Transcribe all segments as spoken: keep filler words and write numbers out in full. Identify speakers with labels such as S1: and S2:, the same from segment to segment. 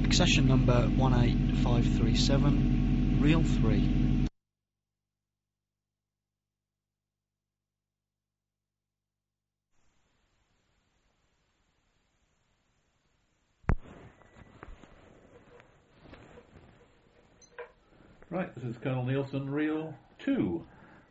S1: Accession number one eight five three seven, reel three.
S2: Right, this is Colonel Nielsen, reel two.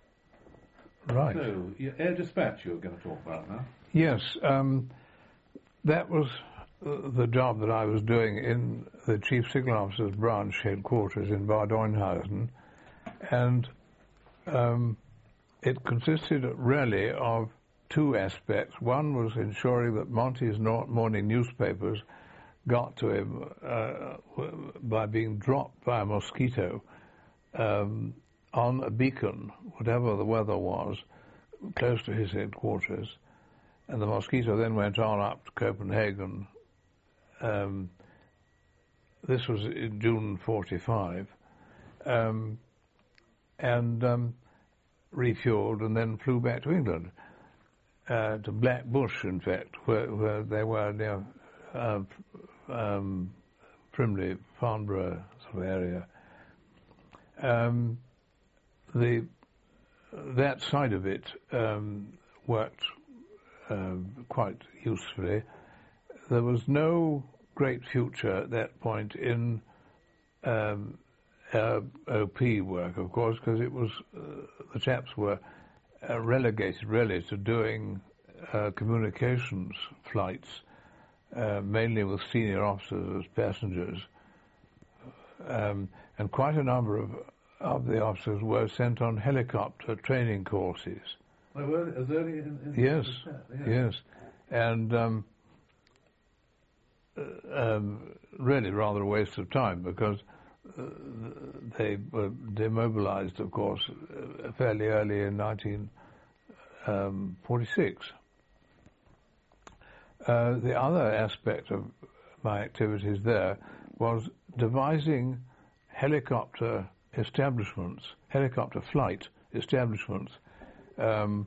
S3: Right.
S2: So, your air dispatch you're going to talk about now.
S3: Yes, um, that was uh, the job that I was doing in the Chief Signal Officer's branch headquarters in Bad Oeynhausen, and um, it consisted really of two aspects. One was ensuring that Monty's morning newspapers got to him uh, by being dropped by a mosquito um, on a beacon, whatever the weather was, close to his headquarters. And the mosquito then went on up to Copenhagen. Um, this was in June forty-five. Um, and um, refueled and then flew back to England, uh, to Black Bush, in fact, where, where they were near uh, um, Frimley, Farnborough sort of area. Um, the that side of it um, worked uh, quite usefully. There was no great future at that point in um, uh, O P work, of course, because it was uh, the chaps were uh, relegated really to doing uh, communications flights, uh, mainly with senior officers as passengers. Um, and quite a number of, of the officers were sent on helicopter training courses.
S2: Oh, well, as early in, in
S3: yes,
S2: that,
S3: yes, and um, uh, um, really rather a waste of time because uh, they were demobilized, of course, uh, fairly early in nineteen forty-six. Uh, the other aspect of my activities there was devising helicopter establishments, helicopter flight establishments, um,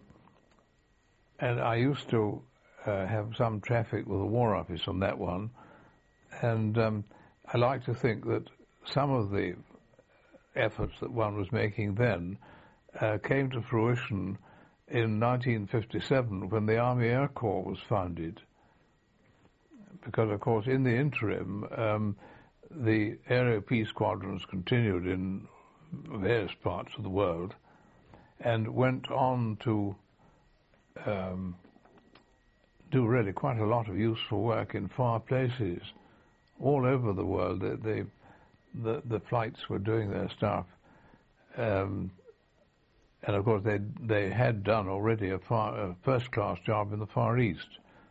S3: and I used to uh, have some traffic with the War Office on that one, and um, I like to think that some of the efforts that one was making then uh, came to fruition in nineteen fifty-seven when the Army Air Corps was founded, because of course in the interim um, the Aero P squadrons continued in various parts of the world and went on to um, do really quite a lot of useful work in far places all over the world. They, they, the, the flights were doing their stuff. Um, and of course they they had done already a, far, a first-class job in the Far East.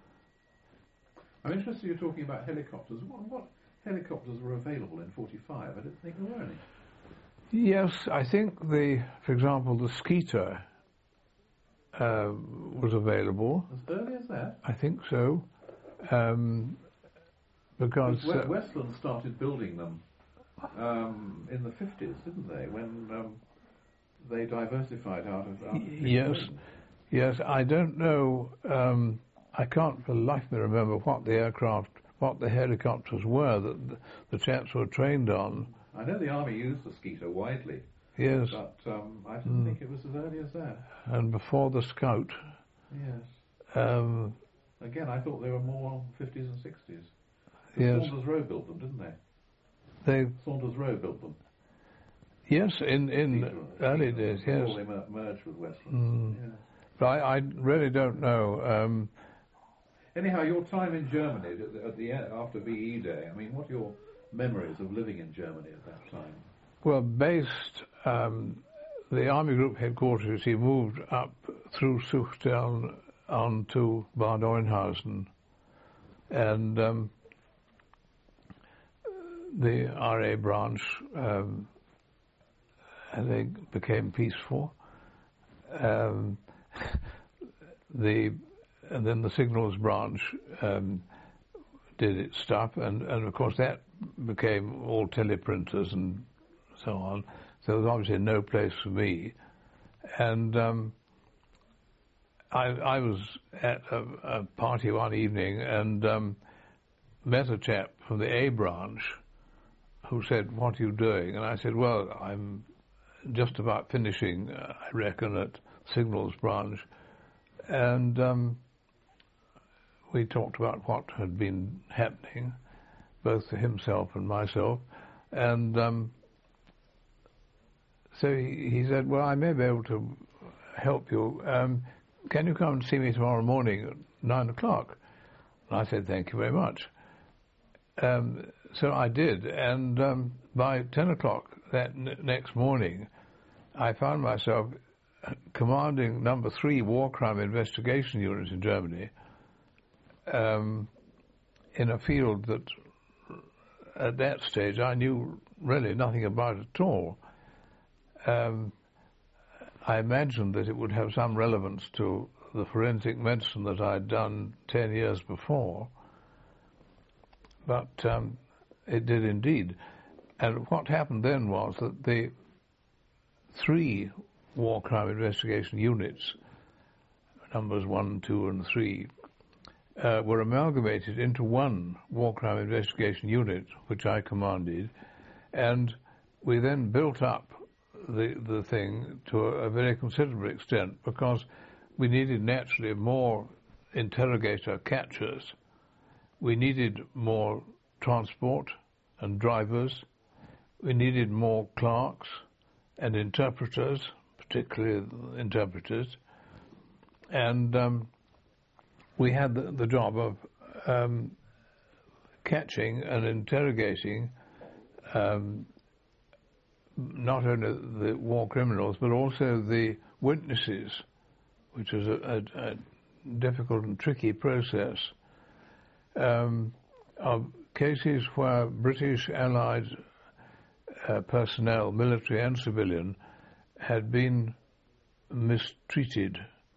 S2: I'm interested you're talking about helicopters. What, what helicopters were available in forty-five? I didn't think there were any.
S3: Yes, I think the, for example, the Skeeter uh, was available.
S2: As early as that?
S3: I think so, um, because
S2: uh,
S3: uh,
S2: Westland started building them um, in the fifties, didn't they? When um, they diversified out of. Out of
S3: yes, yes. I don't know. Um, I can't for the life of me remember what the aircraft, what the helicopters were that the, the chaps were trained on.
S2: I know the Army used the Skeeter widely.
S3: Yes.
S2: But um, I didn't mm. think it was as early as that.
S3: And before the Scout.
S2: Yes.
S3: Um,
S2: Again, I thought they were more fifties and sixties.
S3: Yes.
S2: Saunders Roe built them, didn't they?
S3: They.
S2: Saunders Roe built them.
S3: Yes, in, in
S2: Skeeter,
S3: early
S2: Skeeter,
S3: days, yes.
S2: Before they mer- merged with Westland.
S3: Mm.
S2: Yes.
S3: But I, I really don't know. Um,
S2: Anyhow, your time in Germany at the, at the after V E Day, I mean, what are your memories of living in Germany at that time?
S3: Well, based, um, the Army Group headquarters, he moved up through Suchteln on to Bad Oeynhausen, and um, the R A branch, um, and they became peaceful. Um, the and then the signals branch um, did its stuff, and, and of course that became all teleprinters and so on. So there was obviously no place for me, and um, I, I was at a, a party one evening and um, met a chap from the A branch who said, "What are you doing?" And I said, "Well, I'm just about finishing, uh, I reckon, at Signals Branch." And um, we talked about what had been happening, both to himself and myself. And um, so he, he said, "Well, I may be able to help you. Um, can you come and see me tomorrow morning at nine o'clock?" And I said, "Thank you very much." Um, so I did, and um, by ten o'clock that n- next morning, I found myself commanding number three war crime investigation unit in Germany, um, in a field that at that stage I knew really nothing about at all. Um, I imagined that it would have some relevance to the forensic medicine that I'd done ten years before, but um, it did indeed. And what happened then was that the three war crime investigation units, numbers one, two, and three, uh, were amalgamated into one war crime investigation unit, which I commanded, and we then built up the the thing to a, a very considerable extent, because we needed naturally more interrogator catchers. We needed more transport and drivers. We needed more clerks and interpreters, particularly interpreters. And um, we had the, the job of um, catching and interrogating um, not only the war criminals, but also the witnesses, which is a, a, a difficult and tricky process, um, of cases where British Allied uh, personnel, military and civilian, had been mistreated.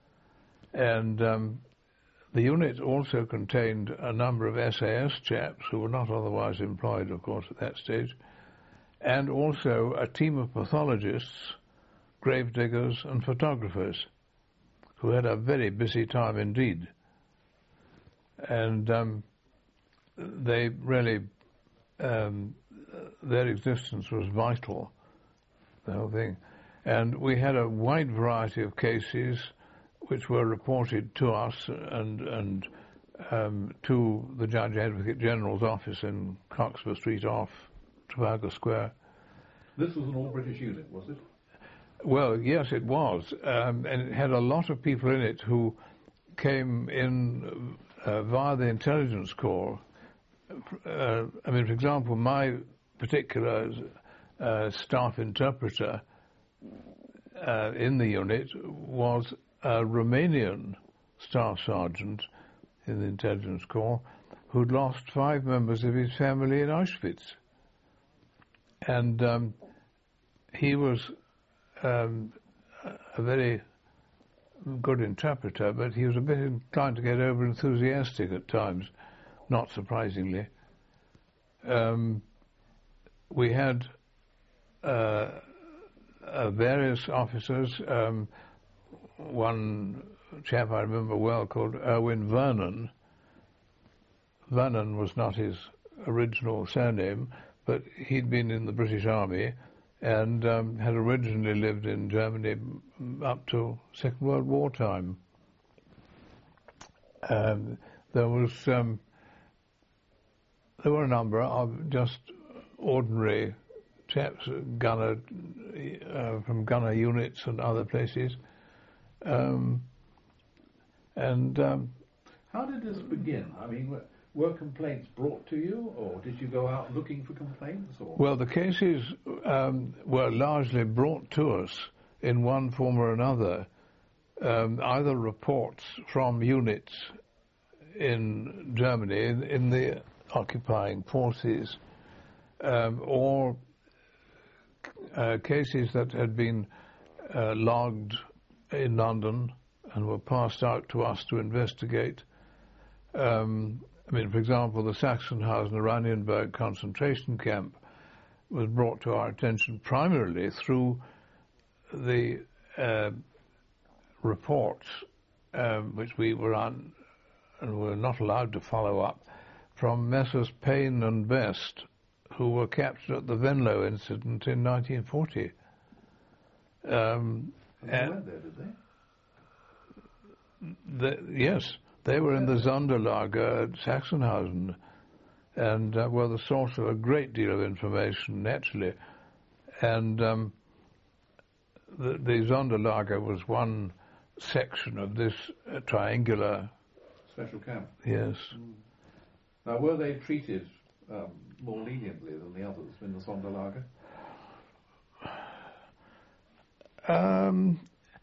S3: And um, the unit also contained a number of S A S chaps who were not otherwise employed, of course, at that stage, and also a team of pathologists, grave diggers and photographers, who had a very busy time indeed. And um, they really, um, their existence was vital, the whole thing. And we had a wide variety of cases which were reported to us and, and um, to the Judge Advocate General's office in Coxburgh Street off Trafalgar Square.
S2: This was an all-British unit, was it?
S3: Well, yes, it was. Um, and it had a lot of people in it who came in uh, via the intelligence corps. Uh, I mean, for example, my particular uh, staff interpreter uh, in the unit was a Romanian staff sergeant in the intelligence corps who'd lost five members of his family in Auschwitz. And um, he was um, a very good interpreter, but he was a bit inclined to get over-enthusiastic at times, not surprisingly. Um, we had uh, uh, various officers, um, one chap I remember well called Erwin Vernon. Vernon was not his original surname, but he'd been in the British Army and um, had originally lived in Germany up to Second World War time. Um, there was um, there were a number of just ordinary chaps, gunner uh, from gunner units and other places. Um, and um,
S2: how did this begin? I mean, were, were complaints brought to you, or did you go out looking for complaints? Or?
S3: Well, the cases um, were largely brought to us in one form or another, um, either reports from units in Germany, in, in the occupying forces, um, or uh, cases that had been uh, logged in London and were passed out to us to investigate. Um, I mean, for example, the Sachsenhausen Oranienburg concentration camp was brought to our attention primarily through the uh, reports um, which we were on and were not allowed to follow up from Messrs. Payne and Best, who were captured at the Venlo incident in nineteen forty. Um,
S2: and they went there, did they?
S3: The, yes, they were in the Sonderlager at Sachsenhausen, and uh, were the source of a great deal of information, naturally. And um, the, the Sonderlager was one section of this uh, triangular
S2: special camp.
S3: Yes.
S2: Mm. Now, were they treated um, more leniently than the others in the Sonderlager?
S3: Um,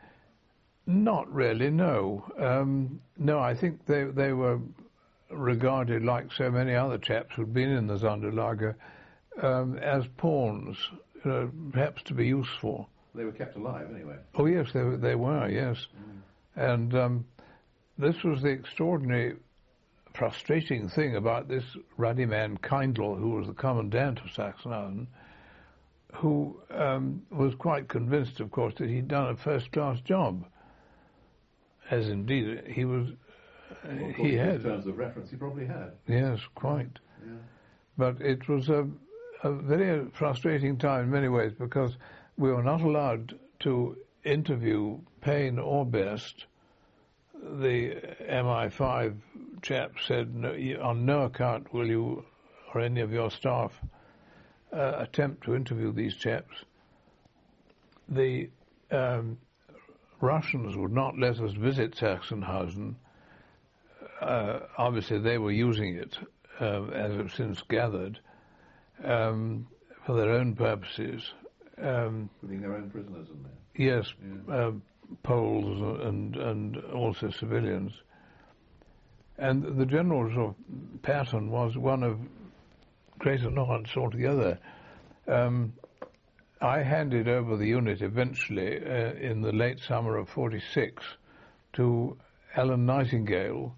S3: not really, no. Um, no, I think they they were regarded, like so many other chaps who'd been in the Sonderlager, um, as pawns, you know, perhaps to be useful.
S2: They were kept alive, anyway.
S3: Oh, yes, they, they were, yes. Mm. And um, this was the extraordinary, frustrating thing about this ruddy man, Kindle, who was the commandant of Sachsenhausen, who um, was quite convinced, of course, that he'd done a first-class job, as indeed he was. Uh,
S2: well,
S3: he had.
S2: In terms of reference, he probably had.
S3: Yes, quite.
S2: Yeah.
S3: But it was a, a very frustrating time in many ways, because we were not allowed to interview Payne or Best. The M I five chap said, no, on no account will you or any of your staff uh, attempt to interview these chaps. The um, Russians would not let us visit Sachsenhausen. Uh, obviously, they were using it, uh, as I've since gathered, um, for their own purposes. Um,
S2: Putting their own prisoners in there.
S3: Yes,
S2: yeah.
S3: uh, Poles and and also civilians. And the general sort of pattern was one of great annoyance altogether. Um, I handed over the unit eventually uh, in the late summer of forty-six to Alan Nightingale,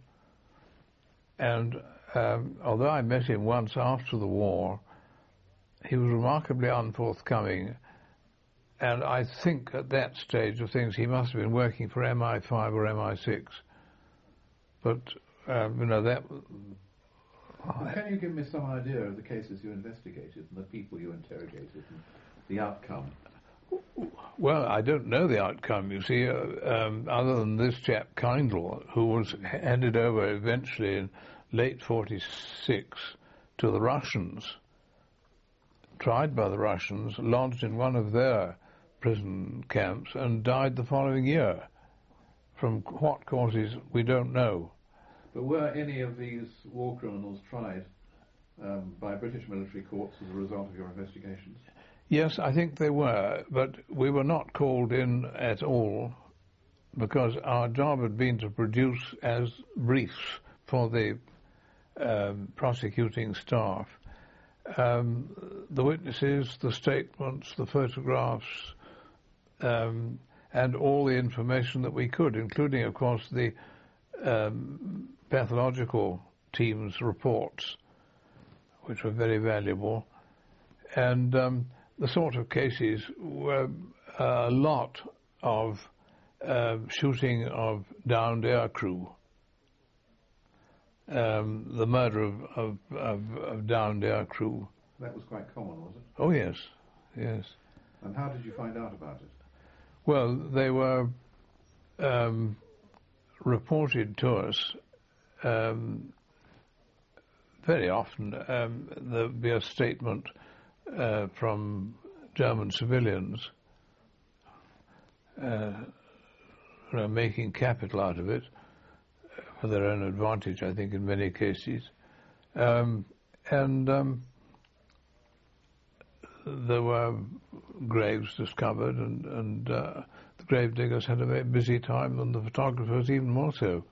S3: and um, although I met him once after the war, he was remarkably unforthcoming, and I think at that stage of things he must have been working for M I five or M I six. But, um, you know, that...
S2: Well, can you give me some idea of the cases you investigated and the people you interrogated and the outcome?
S3: Well, I don't know the outcome, you see, uh, um, other than this chap, Kindle, who was handed over eventually in late forty-six to the Russians, tried by the Russians, lodged in one of their prison camps, and died the following year. From what causes, we don't know.
S2: But were any of these war criminals tried um, by British military courts as a result of your investigations?
S3: Yes, I think they were, but we were not called in at all, because our job had been to produce as briefs for the um, prosecuting staff um, the witnesses, the statements, the photographs, um, and all the information that we could, including, of course, the um, pathological team's reports, which were very valuable. And um, the sort of cases were a lot of uh, shooting of downed aircrew, um, the murder of, of, of, of downed aircrew.
S2: That was quite common, was it?
S3: Oh, yes, yes.
S2: And how did you find out about it?
S3: Well, they were um, reported to us um, very often. Um, there'd be a statement uh, from German civilians uh, you know, making capital out of it for their own advantage, I think, in many cases. Um, and um, there were graves discovered, and, and uh, the grave diggers had a very busy time, and the photographers even more so.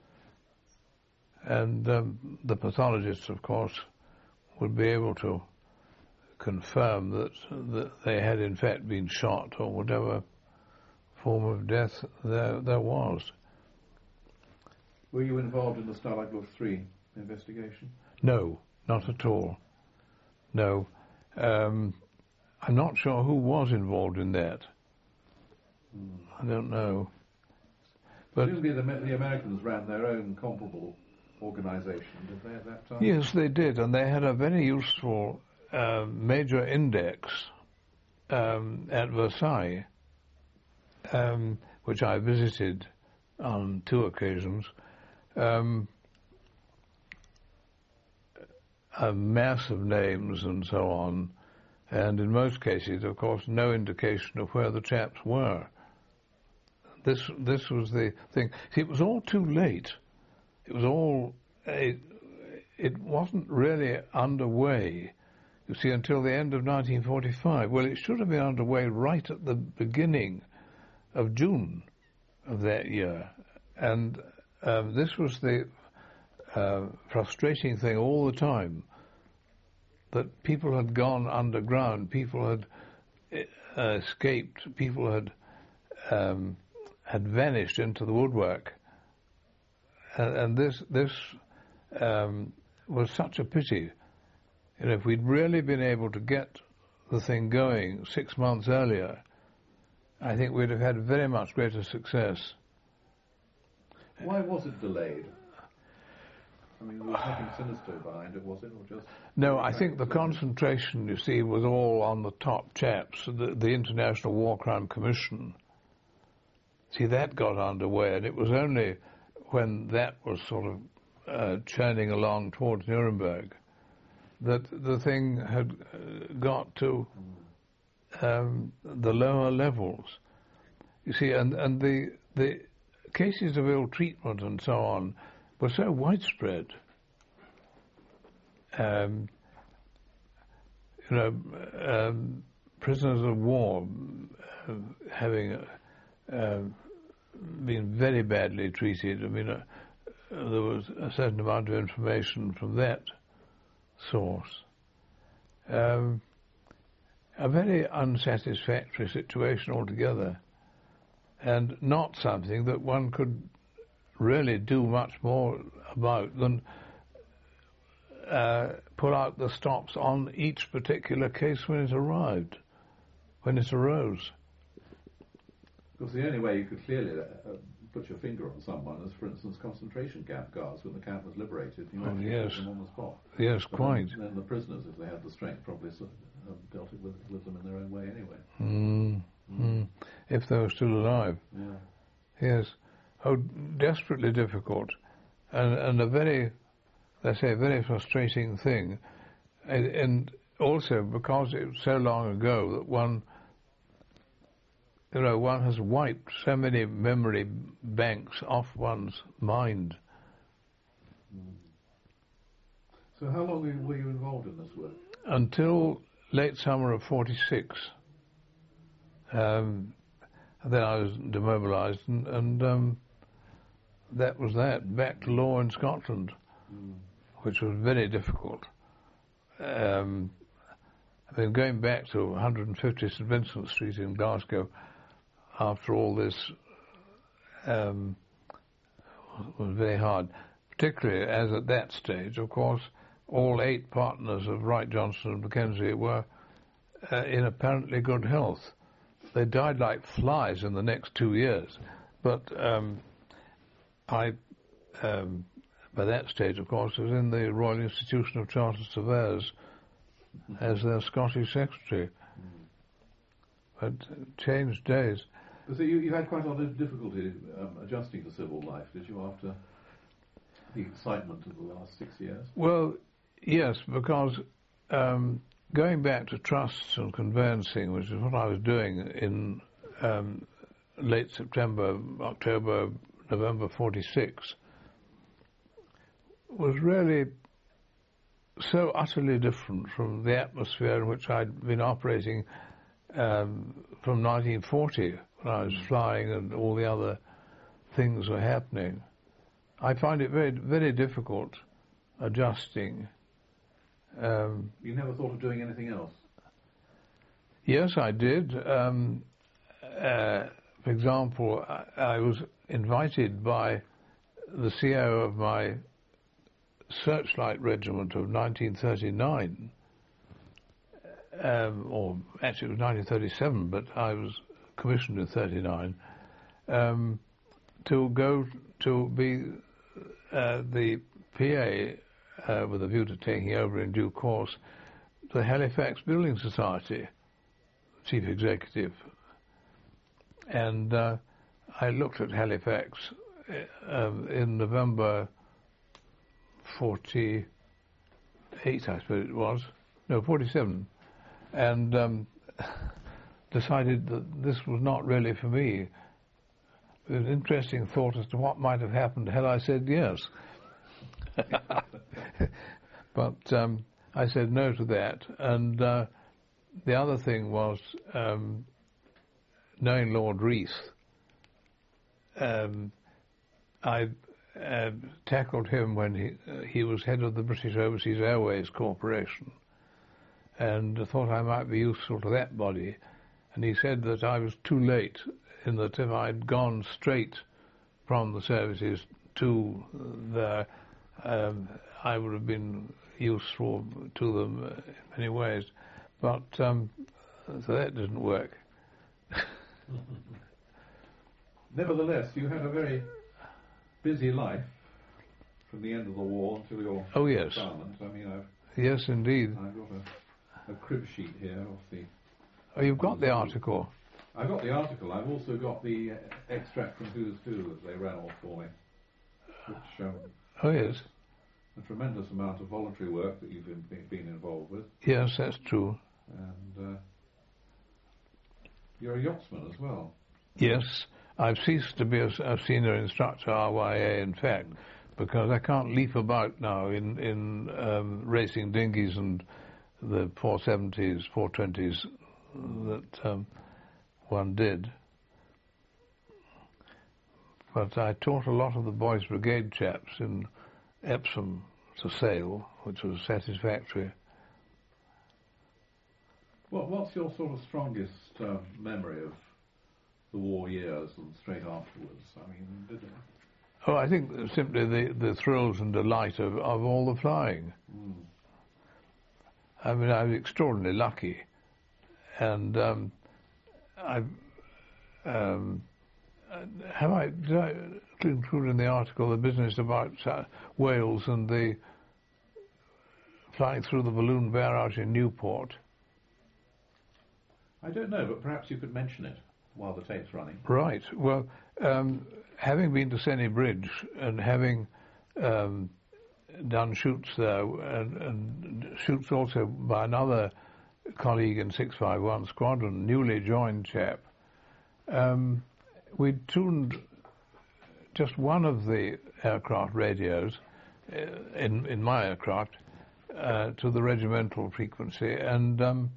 S3: And um, the pathologists, of course, would be able to confirm that, that they had in fact been shot, or whatever form of death there, there was.
S2: Were you involved in the Stalag Luft three investigation?
S3: No, not at all. No. Um, I'm not sure who was involved in that.
S2: Mm.
S3: I don't know. But
S2: presumably the, the Americans ran their own comparable organisation, did they, at that time?
S3: Yes, they did, and they had a very useful uh, major index um, at Versailles, um, which I visited on two occasions, um, a mass of names and so on, and in most cases, of course, no indication of where the chaps were. This this was the thing. See, it was all too late. It was all, it, it wasn't really underway, you see, until the end of nineteen forty-five. Well, it should have been underway right at the beginning of June of that year. And um, this was the uh, frustrating thing all the time, that people had gone underground, people had uh, escaped, people had um, had vanished into the woodwork. And, and this this um, was such a pity. You know, if we'd really been able to get the thing going six months earlier, I think we'd have had very much greater success.
S2: Why was it delayed? I mean, there was nothing sinister behind it, was it, or just...
S3: No, I think the concentration, you see, was all on the top chaps, the, the International War Crime Commission. See, that got underway, and it was only when that was sort of uh, churning along towards Nuremberg that the thing had uh, got to um, the lower levels. You see, and, and the the cases of ill treatment and so on were so widespread. Um, you know, um, prisoners of war uh, having uh, been very badly treated. I mean, uh, there was a certain amount of information from that source. Um, a very unsatisfactory situation altogether, and not something that one could really do much more about than uh, pull out the stops on each particular case when it arrived, when it arose.
S2: Because the only way you could clearly uh, put your finger on someone is, for instance, concentration camp guards. When the camp was liberated, you
S3: oh,
S2: actually
S3: yes.
S2: put them on the spot.
S3: Yes,
S2: but
S3: quite.
S2: Then, then the prisoners, if they had the strength, probably sort of, uh, dealt it with, with them in their own way anyway.
S3: Mm, mm. If they were still alive.
S2: Yeah.
S3: Yes. Oh, desperately difficult, and and a very, let's say, a very frustrating thing, and, and also because it was so long ago that one, you know, one has wiped so many memory banks off one's mind.
S2: So how long were you involved in this work?
S3: Until late summer of forty-six. Um, then I was demobilised, and, and um, that was that. Back to law in Scotland, mm. which was very difficult. Um, I mean, going back to one hundred fifty St Vincent Street in Glasgow after all this um, was very hard, particularly as at that stage, of course, all eight partners of Wright, Johnson and Mackenzie were uh, in apparently good health. They died like flies in the next two years. But um, I, um, by that stage, of course, was in the Royal Institution of Chartered Surveyors as their Scottish secretary. But changed days.
S2: So you, you had quite a lot of difficulty um, adjusting to civil life, did you, after the excitement of the last six years?
S3: Well, yes, because um, going back to trusts and conveyancing, which is what I was doing in um, late September, October, November forty-six, was really so utterly different from the atmosphere in which I'd been operating um, from nineteen forty, when I was flying and all the other things were happening. I find it very, very difficult adjusting. Um,
S2: you never thought of doing anything else?
S3: Yes, I did. Um, uh, for example, I, I was invited by the C E O of my Searchlight Regiment of nineteen thirty-nine, um, or actually it was nineteen thirty-seven, but I was commissioned in thirty-nine, um, to go to be uh, the P A, uh, with a view to taking over in due course, the Halifax Building Society chief executive, and uh, I looked at Halifax uh, in November forty-eight, I suppose it was, no, forty-seven, and um, decided that this was not really for me. It was an interesting thought as to what might have happened had I said yes. But um, I said no to that, and uh, the other thing was um, knowing Lord Reith. Um, I uh, tackled him when he uh, he was head of the British Overseas Airways Corporation, and thought I might be useful to that body. And he said that I was too late, in that if I'd gone straight from the services to there, um, I would have been useful to them in many ways. But um, so that didn't work.
S2: Nevertheless, you had a very busy life from the end of the war until your
S3: oh, yes.
S2: retirement. I mean, I've,
S3: yes, indeed.
S2: I've got a, a crib sheet here of the...
S3: Oh, you've got the article?
S2: I've got the article. I've also got the uh, extract from Who's Who that they ran off for me, which... Um,
S3: oh, yes.
S2: A tremendous amount of voluntary work that you've been, been involved with.
S3: Yes, that's true.
S2: And uh, you're a yachtsman as well.
S3: Yes, I've ceased to be a, a senior instructor, R Y A, in fact, because I can't leap about now in, in um, racing dinghies and the four seventies, four twenties that um, one did. But I taught a lot of the Boys Brigade chaps in Epsom to sail, which was satisfactory.
S2: Well, what's your sort of strongest uh, memory of the war years and straight afterwards? I mean, did it?
S3: Oh, I think simply the, the thrills and delight of, of all the flying.
S2: Mm.
S3: I mean, I was extraordinarily lucky, and um, I um, have I did I include in the article the business about uh, Wales and the flying through the balloon barrage in Newport?
S2: I don't know, but perhaps you could mention it while the tape's running.
S3: Right. Well, um, having been to Seney Bridge and having um, done shoots there, and, and shoots also by another colleague in six five one Squadron, newly joined chap, um, we tuned just one of the aircraft radios uh, in in my aircraft uh, to the regimental frequency, and um,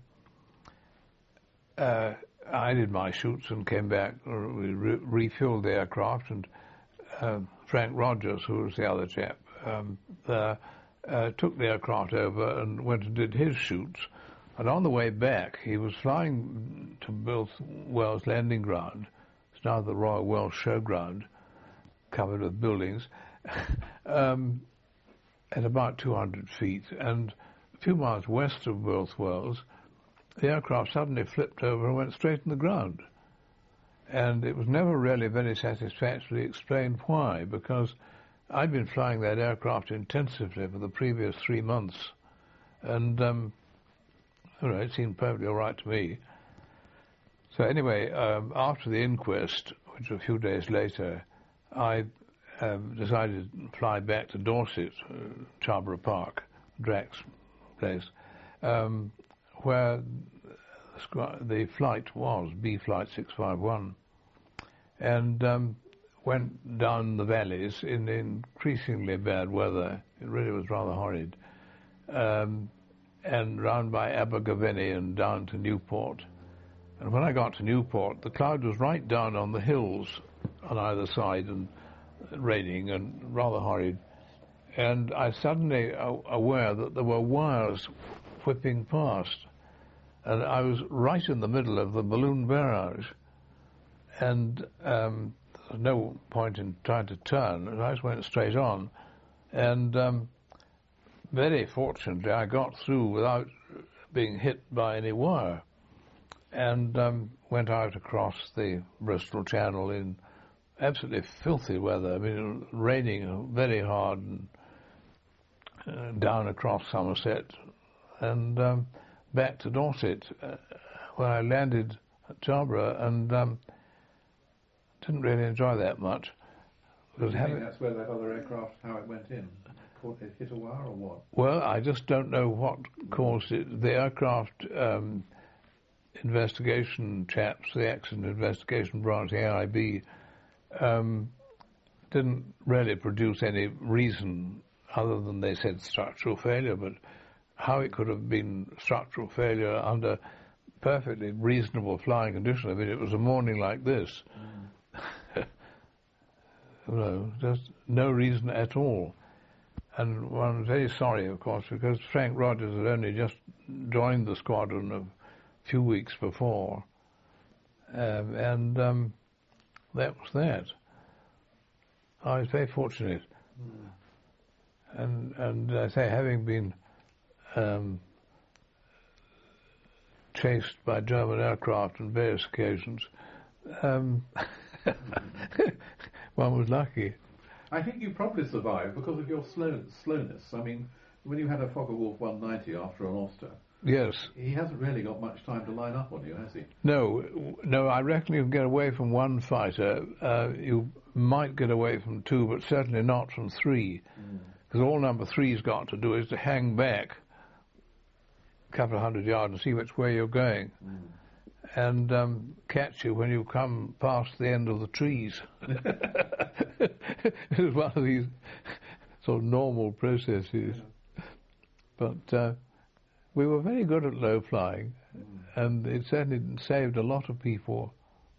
S3: uh, I did my shoots and came back. We re- refueled the aircraft, and uh, Frank Rogers, who was the other chap, um, uh, uh, took the aircraft over and went and did his shoots. And on the way back, he was flying to both Wells Landing Ground. It's now the Royal Wells Showground, covered with buildings, um, at about two hundred feet. And a few miles west of both Wells, the aircraft suddenly flipped over and went straight in the ground. And it was never really very satisfactorily explained why, because I'd been flying that aircraft intensively for the previous three months. And, um, all right, it seemed perfectly all right to me. So anyway, um, after the inquest, which was a few days later, I um, decided to fly back to Dorset, uh, Charborough Park, Drax place, um, where the flight was, B Flight six five one, and um, went down the valleys in increasingly bad weather. It really was rather horrid. Um, and round by Abergavenny and down to Newport. And when I got to Newport, the cloud was right down on the hills on either side and raining and rather horrid. And I suddenly uh, aware that there were wires whipping past. And I was right in the middle of the balloon barrage. And um, there was no point in trying to turn. And I just went straight on. And um, very fortunately, I got through without being hit by any wire. And um, went out across the Bristol Channel in absolutely filthy weather. I mean, raining very hard, and uh, down across Somerset, and um, back to Dorset, uh, where I landed at Jarborough, and um, didn't really enjoy that much.
S2: Do you think that's where that other aircraft, how it went in? It hit a wire or what?
S3: Well, I just don't know what caused it. The aircraft um, investigation chaps, the accident investigation branch, the A I B, um, didn't really produce any reason other than they said structural failure, but how it could have been structural failure under perfectly reasonable flying conditions. I mean, it was a morning like this. Mm. No, just no reason at all. And one was very sorry, of course, because Frank Rogers had only just joined the squadron a few weeks before, um, and um, that was that. I was very fortunate, mm. and and I say, having been um, chased by German aircraft on various occasions, um, one was lucky.
S2: I think you probably survived because of your slow, slowness. I mean, when you had a Focke-Wulf one ninety after an Auster,
S3: yes,
S2: he hasn't really got much time to line up on you, has he?
S3: No, no. I reckon you can get away from one fighter. Uh, you might get away from two, but certainly not from three, because mm. all number three's got to do is to hang back a couple of hundred yards and see which way you're going. Mm. And um, catch you when you come past the end of the trees. It was one of these sort of normal processes. Yeah. But uh, we were very good at low flying, mm. and it certainly saved a lot of people.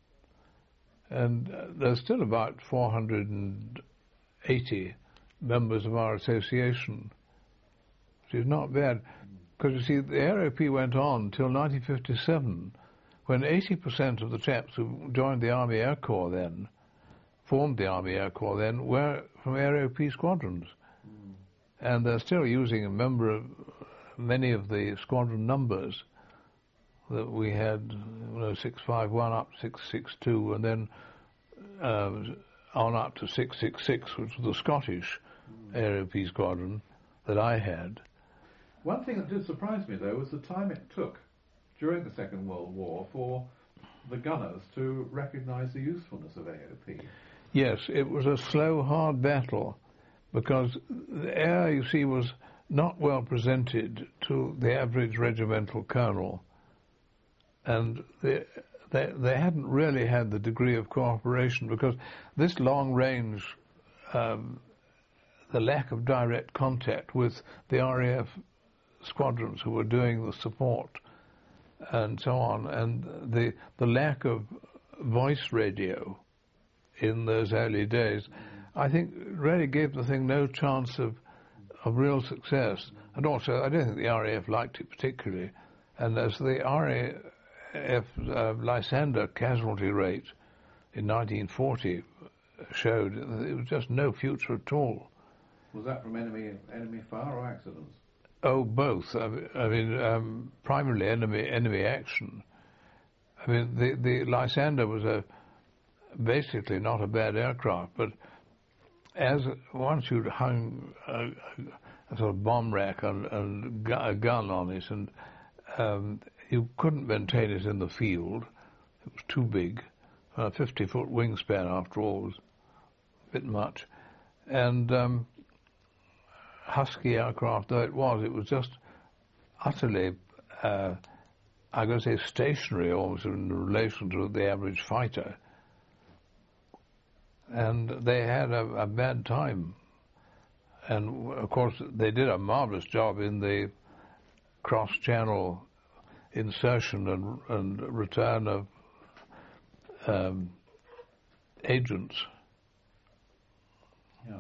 S3: And uh, there's still about four hundred eighty members of our association, which is not bad. Because, you see, the A R O P went on until nineteen fifty-seven, when eighty percent of the chaps who joined the Army Air Corps then, formed the Army Air Corps then, were from A R O P squadrons. Mm. And they're still using a member of many of the squadron numbers that we had, you know, six five one up to six six two, and then uh, on up to six six six, which was the Scottish mm. A R O P squadron that I had.
S2: One thing that did surprise me, though, was the time it took during the Second World War for the gunners to recognise the usefulness of A O P.
S3: Yes, it was a slow, hard battle, because the air, you see, was not well presented to the average regimental colonel, and they, they, they hadn't really had the degree of cooperation, because this long range, um, the lack of direct contact with the R A F squadrons who were doing the support and so on, and the the lack of voice radio in those early days, I think really gave the thing no chance of of real success. And also, I don't think the R A F liked it particularly. And as the R A F uh, Lysander casualty rate in nineteen forty showed, it was just no future at all.
S2: Was that from enemy enemy fire or accidents?
S3: Oh, both. I mean, I mean um, primarily enemy enemy action. I mean, the the Lysander was a basically not a bad aircraft, but as once you'd hung a, a sort of bomb rack and, and a gun on it, and um, you couldn't maintain it in the field. It was too big. A fifty-foot wingspan, after all, was a bit much. And um, Husky aircraft though it was, it was just utterly, uh, I'm going to say, stationary almost in relation to the average fighter. And they had a, a bad time. And, of course, they did a marvelous job in the cross-channel insertion and, and return of um, agents.
S2: Yeah.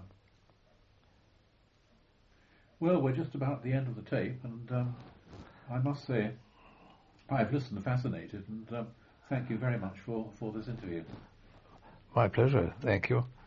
S2: Well, we're just about at the end of the tape, and um, I must say I've listened fascinated, and um, thank you very much for, for this interview.
S3: My pleasure. Thank you.